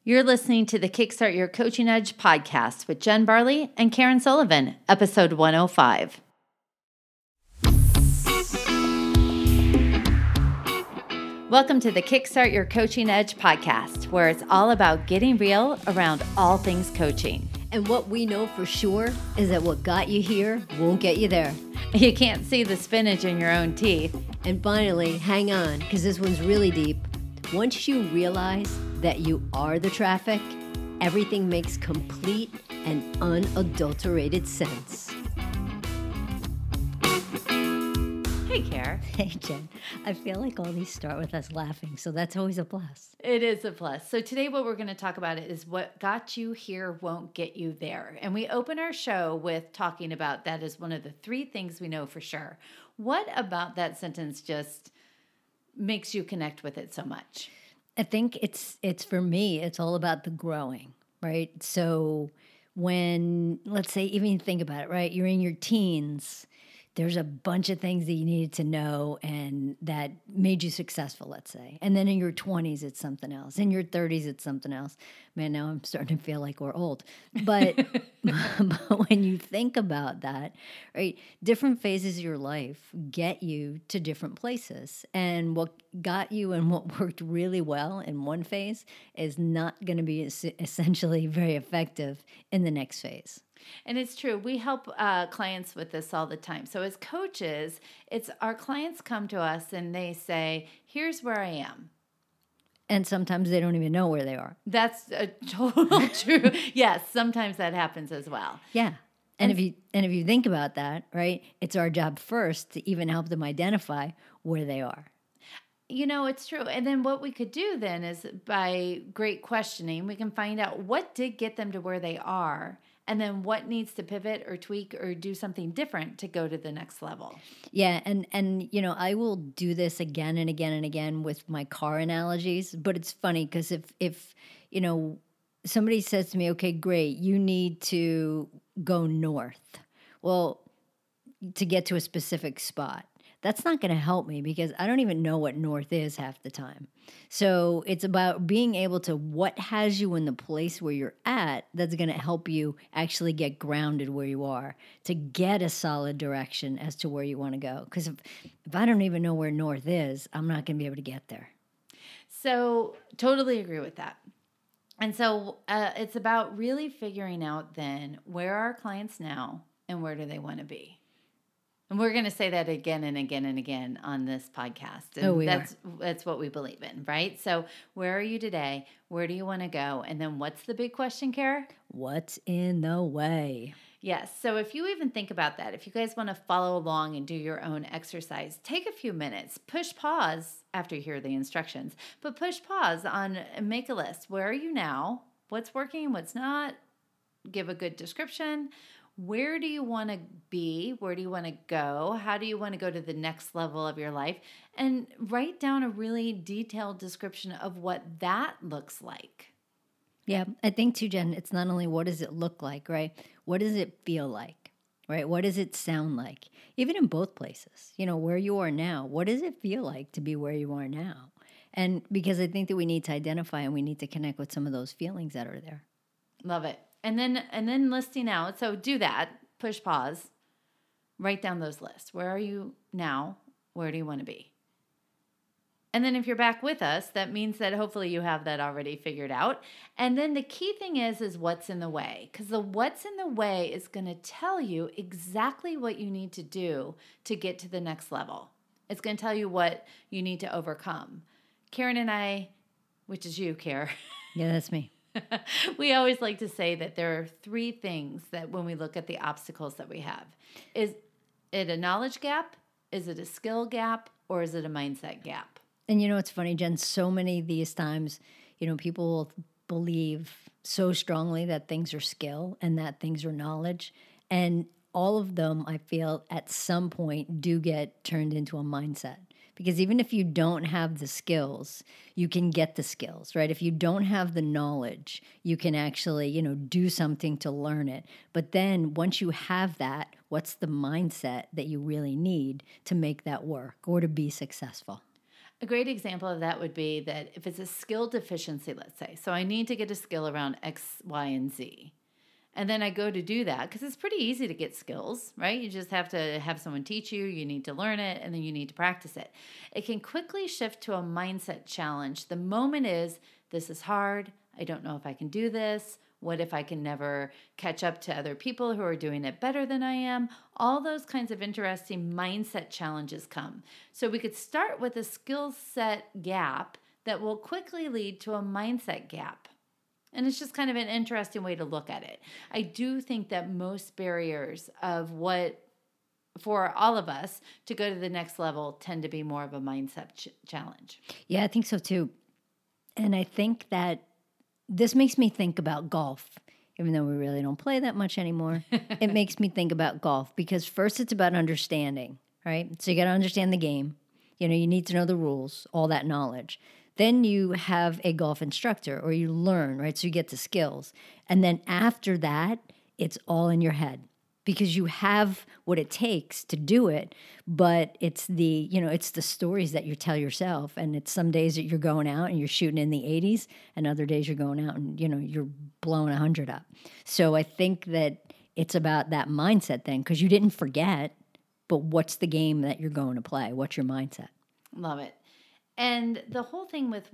You're listening to the Kickstart Your Coaching Edge podcast with Jen Barley and Karen Sullivan, episode 105. Welcome to the Kickstart Your Coaching Edge podcast, where it's all about getting real around all things coaching. And what we know for sure is that what got you here won't get you there. You can't see the spinach in your own teeth. And finally, hang on, because this one's really deep. Once you realize that you are the traffic, everything makes complete and unadulterated sense. Hey, Kara. Hey, Jen. I feel like all these start with us laughing, so that's always a plus. It is a plus. So today what we're going to talk about is what got you here won't get you there. And we open our show with talking about that as one of the three things we know for sure. What about that sentence just makes you connect with it so much? I think it's for me, it's all about the growing, right? So when, let's say, even think about it, right? You're in your teens, there's a bunch of things that you needed to know and that made you successful, let's say. And then in your 20s, it's something else. In your 30s, it's something else. Man, now I'm starting to feel like we're old. But, but when you think about that, right, different phases of your life get you to different places. And what got you and what worked really well in one phase is not going to be essentially very effective in the next phase. And it's true. We help clients with this all the time. So as coaches, it's our clients come to us and they say, here's where I am. And sometimes they don't even know where they are. That's a total true. Yes, sometimes that happens as well. Yeah. And if you think about that, right, it's our job first to even help them identify where they are. You know, it's true. And then what we could do then is by great questioning, we can find out what did get them to where they are. And then what needs to pivot or tweak or do something different to go to the next level. Yeah, and you know, I will do this again and again and again with my car analogies, but it's funny because if you know, somebody says to me, "Okay, great, you need to go north." Well, to get to a specific spot. That's not going to help me because I don't even know what north is half the time. So it's about being able to what has you in the place where you're at that's going to help you actually get grounded where you are to get a solid direction as to where you want to go. Because if I don't even know where north is, I'm not going to be able to get there. So totally agree with that. And so it's about really figuring out then where are our clients now and where do they want to be? And we're going to say that again and again and again on this podcast. And that's what we believe in, right? So where are you today? Where do you want to go? And then what's the big question, Kara? What's in the way? Yes. So if you even think about that, if you guys want to follow along and do your own exercise, take a few minutes, push pause after you hear the instructions, but push pause on make a list. Where are you now? What's working? What's not? Give a good description. Where do you want to be? Where do you want to go? How do you want to go to the next level of your life? And write down a really detailed description of what that looks like. Yeah, I think too, Jen, it's not only what does it look like, right? What does it feel like, right? What does it sound like? Even in both places, you know, where you are now, what does it feel like to be where you are now? And because I think that we need to identify and we need to connect with some of those feelings that are there. Love it. And then listing out. So do that. Push pause. Write down those lists. Where are you now? Where do you want to be? And then if you're back with us, that means that hopefully you have that already figured out. And then the key thing is what's in the way. Because the what's in the way is going to tell you exactly what you need to do to get to the next level. It's going to tell you what you need to overcome. Karen and I, which is you, Kara. Yeah, that's me. We always like to say that there are three things that when we look at the obstacles that we have. Is it a knowledge gap? Is it a skill gap? Or is it a mindset gap? And you know, it's funny, Jen, so many of these times, you know, people will believe so strongly that things are skill and that things are knowledge. And all of them, I feel, at some point do get turned into a mindset. Because even if you don't have the skills, you can get the skills, right? If you don't have the knowledge, you can actually, you know, do something to learn it. But then once you have that, what's the mindset that you really need to make that work or to be successful? A great example of that would be that if it's a skill deficiency, let's say, so I need to get a skill around X, Y, and Z. And then I go to do that because it's pretty easy to get skills, right? You just have to have someone teach you, you need to learn it, and then you need to practice it. It can quickly shift to a mindset challenge. The moment is, this is hard. I don't know if I can do this. What if I can never catch up to other people who are doing it better than I am? All those kinds of interesting mindset challenges come. So we could start with a skill set gap that will quickly lead to a mindset gap. And it's just kind of an interesting way to look at it. I do think that most barriers of what, for all of us to go to the next level, tend to be more of a mindset challenge. Yeah, I think so too. And I think that this makes me think about golf, even though we really don't play that much anymore. It makes me think about golf because first it's about understanding, right? So you got to understand the game. You need to know the rules, all that knowledge. Then you have a golf instructor or you learn, right? So you get the skills. And then after that, it's all in your head because you have what it takes to do it, but it's the stories that you tell yourself. And it's some days that you're going out and you're shooting in the 80s and other days you're going out and, you're blowing 100 up. So I think that it's about that mindset then because you didn't forget, but what's the game that you're going to play? What's your mindset? Love it. And the whole thing with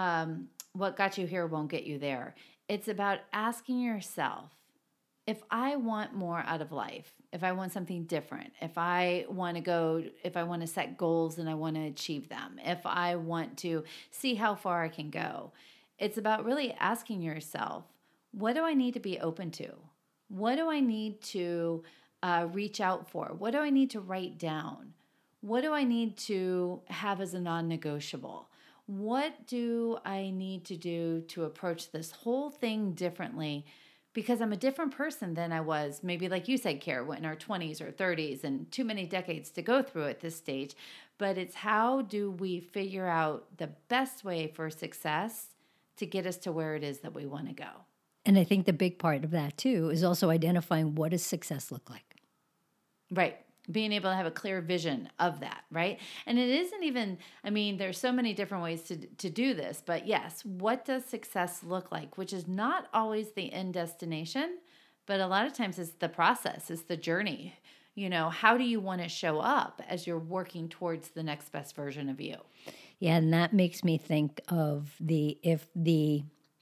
what got you here won't get you there. It's about asking yourself, if I want more out of life, if I want something different, if I want to set goals and I want to achieve them, if I want to see how far I can go, it's about really asking yourself, what do I need to be open to? What do I need to reach out for? What do I need to write down? What do I need to have as a non-negotiable? What do I need to do to approach this whole thing differently? Because I'm a different person than I was, maybe like you said, Kara, in our 20s or 30s, and too many decades to go through at this stage. But it's how do we figure out the best way for success to get us to where it is that we want to go? And I think the big part of that, too, is also identifying what does success look like. Right. Being able to have a clear vision of that, right? And it isn't even, there's so many different ways to do this, but yes, what does success look like? Which is not always the end destination, but a lot of times it's the process, it's the journey. How do you want to show up as you're working towards the next best version of you? Yeah, and that makes me think of if the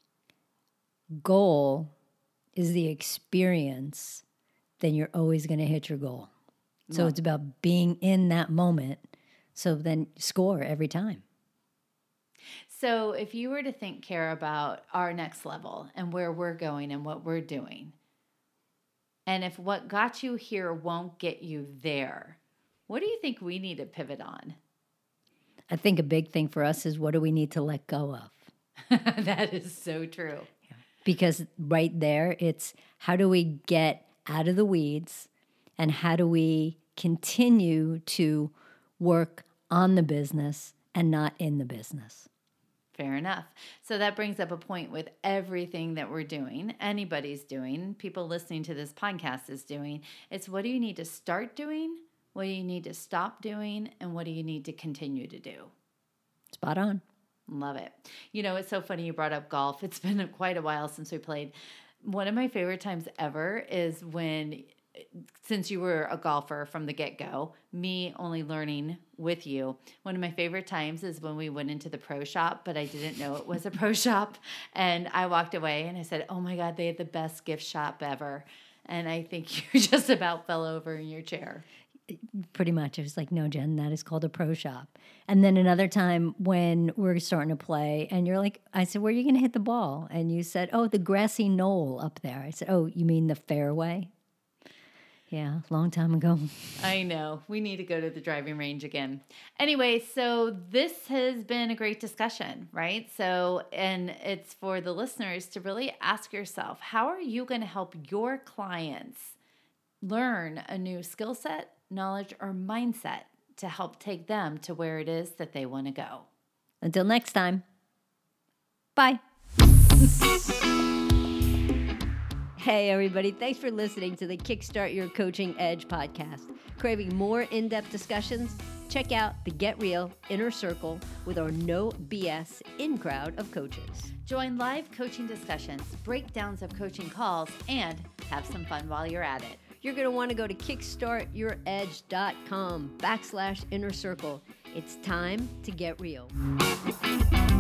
goal is the experience, then you're always going to hit your goal. So it's about being in that moment. So then score every time. So if you were to think, Kara, about our next level and where we're going and what we're doing, and if what got you here won't get you there, what do you think we need to pivot on? I think a big thing for us is what do we need to let go of? That is so true. Yeah. Because right there, it's how do we get out of the weeds and how do we continue to work on the business and not in the business. Fair enough. So that brings up a point with everything that we're doing, anybody's doing, people listening to this podcast is doing. It's what do you need to start doing? What do you need to stop doing? And what do you need to continue to do? Spot on. Love it. It's so funny you brought up golf. It's been quite a while since we played. One of my favorite times ever is since you were a golfer from the get-go, me only learning with you, one of my favorite times is when we went into the pro shop, but I didn't know it was a pro shop. And I walked away and I said, oh my God, they had the best gift shop ever. And I think you just about fell over in your chair. Pretty much. It was like, no, Jen, that is called a pro shop. And then another time when we're starting to play and you're like, I said, where are you going to hit the ball? And you said, oh, the grassy knoll up there. I said, oh, you mean the fairway? Yeah, long time ago. I know. We need to go to the driving range again. Anyway, so this has been a great discussion, right? So, and it's for the listeners to really ask yourself, how are you going to help your clients learn a new skill set, knowledge, or mindset to help take them to where it is that they want to go? Until next time. Bye. Hey, everybody. Thanks for listening to the Kickstart Your Coaching Edge podcast. Craving more in-depth discussions? Check out the Get Real Inner Circle with our no BS in-crowd of coaches. Join live coaching discussions, breakdowns of coaching calls, and have some fun while you're at it. You're going to want to go to kickstartyouredge.com/inner circle. It's time to get real.